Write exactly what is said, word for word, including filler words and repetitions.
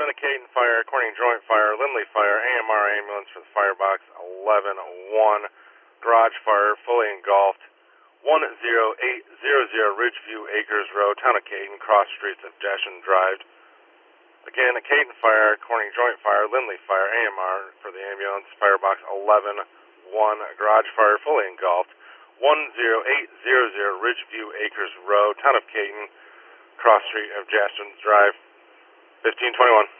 of Caden Fire, Corning Joint Fire, Lindley Fire, A M R ambulance for the firebox eleven one, garage fire fully engulfed, one zero eight zero zero Ridgeview Acres Road, town of Caden, cross streets of Jashin Drive. Again, a Caden Fire, Corning Joint Fire, Lindley Fire, A M R for the ambulance, firebox eleven one, garage fire fully engulfed, one zero eight zero zero Ridgeview Acres Road, town of Caden, cross street of Jashin Drive, fifteen twenty-one.